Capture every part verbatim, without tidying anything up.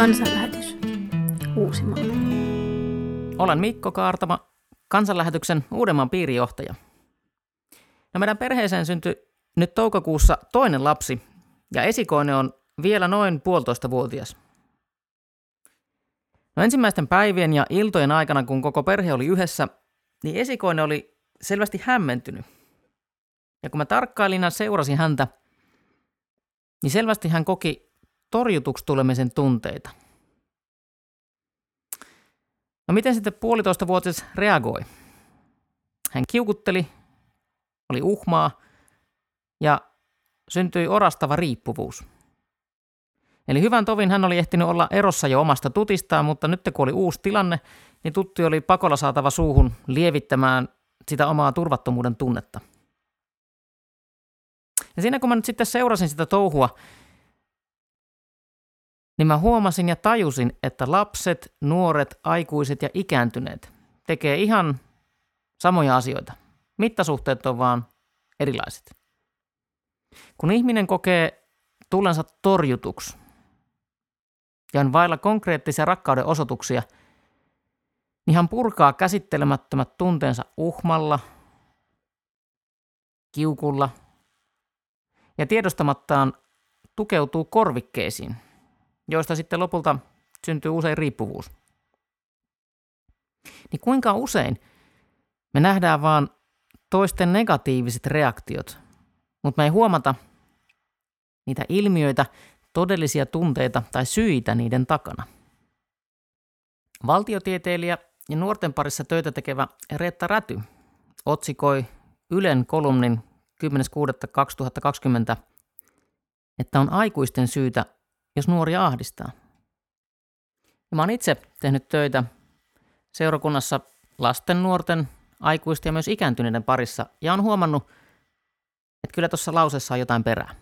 Kansanlähetys Uusimaa. Olen Mikko Kaartama, Kansanlähetyksen Uudenmaan piirijohtaja. No meidän perheeseen syntyi nyt toukokuussa toinen lapsi ja esikoinen on vielä noin puolitoista vuotias. No ensimmäisten päivien ja iltojen aikana, kun koko perhe oli yhdessä, niin esikoinen oli selvästi hämmentynyt. Ja kun mä tarkkailin ja seurasin häntä, niin selvästi hän koki torjutuksi tulemisen tunteita. No miten sitten puolitoista vuotias reagoi? Hän kiukutteli, oli uhmaa ja syntyi orastava riippuvuus. Eli hyvän tovin hän oli ehtinyt olla erossa jo omasta tutistaan, mutta nyt kun oli uusi tilanne, niin tuttu oli pakolla saatava suuhun lievittämään sitä omaa turvattomuuden tunnetta. Ja siinä kun mä nyt sitten seurasin sitä touhua, niin mä huomasin ja tajusin, että lapset, nuoret, aikuiset ja ikääntyneet tekee ihan samoja asioita. Mittasuhteet on vaan erilaiset. Kun ihminen kokee tullensa torjutuksi ja on vailla konkreettisia rakkauden osoituksia, niin hän purkaa käsittelemättömät tunteensa uhmalla, kiukulla ja tiedostamattaan tukeutuu korvikkeisiin, joista sitten lopulta syntyy usein riippuvuus. Niin kuinka usein me nähdään vaan toisten negatiiviset reaktiot, mutta me ei huomata niitä ilmiöitä, todellisia tunteita tai syitä niiden takana. Valtiotieteilijä ja nuorten parissa töitä tekevä Reetta Räty otsikoi Ylen kolumnin kymmenes kuudetta kaksituhattakaksikymmentä, että on aikuisten syytä, jos nuoria ahdistaa. Ja mä oon itse tehnyt töitä seurakunnassa lasten, nuorten, aikuisten ja myös ikääntyneiden parissa ja on huomannut, että kyllä tuossa lauseessa on jotain perää.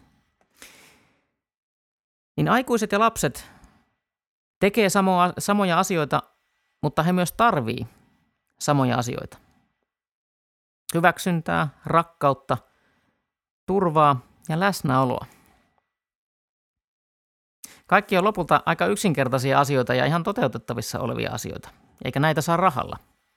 Niin aikuiset ja lapset tekee samoa, samoja asioita, mutta he myös tarvii samoja asioita. Hyväksyntää, rakkautta, turvaa ja läsnäoloa. Kaikki on lopulta aika yksinkertaisia asioita ja ihan toteutettavissa olevia asioita, eikä näitä saa rahalla.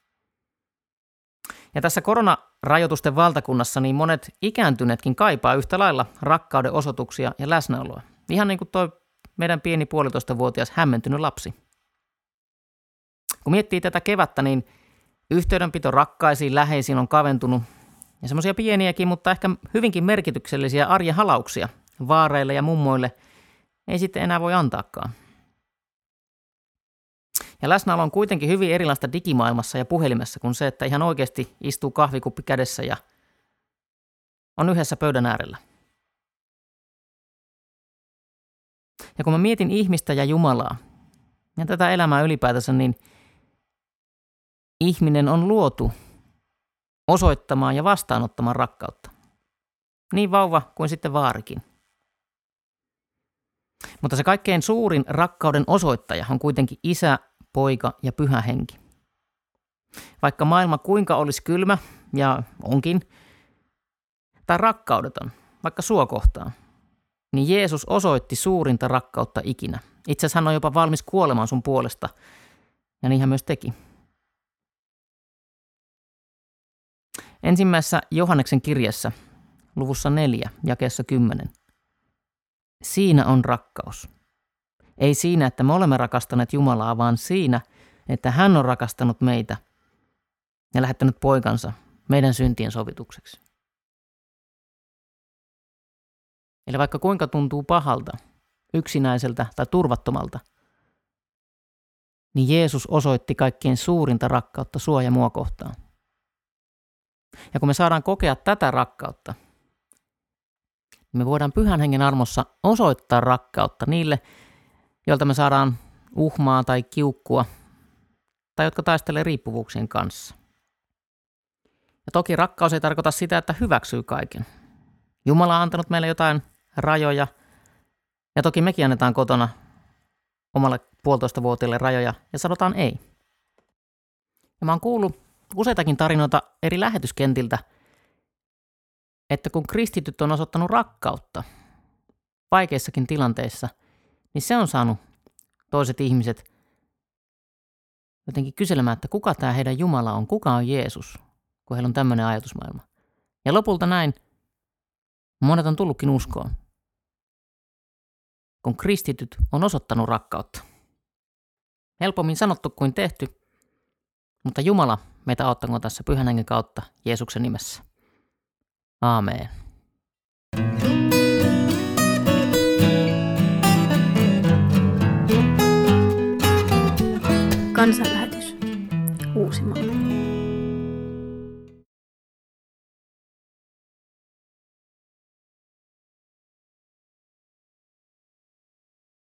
Ja tässä koronarajoitusten valtakunnassa niin monet ikääntyneetkin kaipaa yhtä lailla rakkauden osoituksia ja läsnäoloa. Ihan niin kuin toi meidän pieni puolitoistavuotias hämmentynyt lapsi. Kun miettii tätä kevättä, niin yhteydenpito rakkaisiin, läheisiin on kaventunut. Ja semmoisia pieniäkin, mutta ehkä hyvinkin merkityksellisiä arjen halauksia vaareille ja mummoille ei sitten enää voi antaakaan. Ja läsnäolo on kuitenkin hyvin erilaista digimaailmassa ja puhelimessa kuin se, että ihan oikeasti istuu kahvikuppi kädessä ja on yhdessä pöydän äärellä. Ja kun mä mietin ihmistä ja Jumalaa ja tätä elämää ylipäätänsä, niin ihminen on luotu osoittamaan ja vastaanottamaan rakkautta. Niin vauva kuin sitten vaarikin. Mutta se kaikkein suurin rakkauden osoittaja on kuitenkin Isä, Poika ja Pyhä Henki. Vaikka maailma kuinka olisi kylmä, ja onkin, tai rakkaudeton, vaikka sua kohtaan, niin Jeesus osoitti suurinta rakkautta ikinä. Itse asiassa hän on jopa valmis kuolemaan sun puolesta, ja niin hän myös teki. Ensimmäisessä Johanneksen kirjassa, luvussa neljä, jakeessa kymmenen. Siinä on rakkaus. Ei siinä, että me olemme rakastaneet Jumalaa, vaan siinä, että hän on rakastanut meitä ja lähettänyt poikansa meidän syntien sovitukseksi. Eli vaikka kuinka tuntuu pahalta, yksinäiseltä tai turvattomalta, niin Jeesus osoitti kaikkein suurinta rakkautta sua ja mua kohtaan. Ja kun me saadaan kokea tätä rakkautta, me voidaan Pyhän Hengen armossa osoittaa rakkautta niille, joilta me saadaan uhmaa tai kiukkua, tai jotka taistelee riippuvuuksien kanssa. Ja toki rakkaus ei tarkoita sitä, että hyväksyy kaiken. Jumala on antanut meille jotain rajoja, ja toki mekin annetaan kotona omalle puolitoistavuotiaille rajoja, ja sanotaan ei. Ja mä oon kuullut useitakin tarinoita eri lähetyskentiltä, että kun kristityt on osoittanut rakkautta vaikeissakin tilanteissa, niin se on saanut toiset ihmiset jotenkin kyselemään, että kuka tämä heidän Jumala on, kuka on Jeesus, kun heillä on tämmöinen ajatusmaailma. Ja lopulta näin monet on tullutkin uskoon, kun kristityt on osoittanut rakkautta. Helpommin sanottu kuin tehty, mutta Jumala meitä auttakoon tässä Pyhän Hengen kautta Jeesuksen nimessä. Aamen. Kansanlähetys.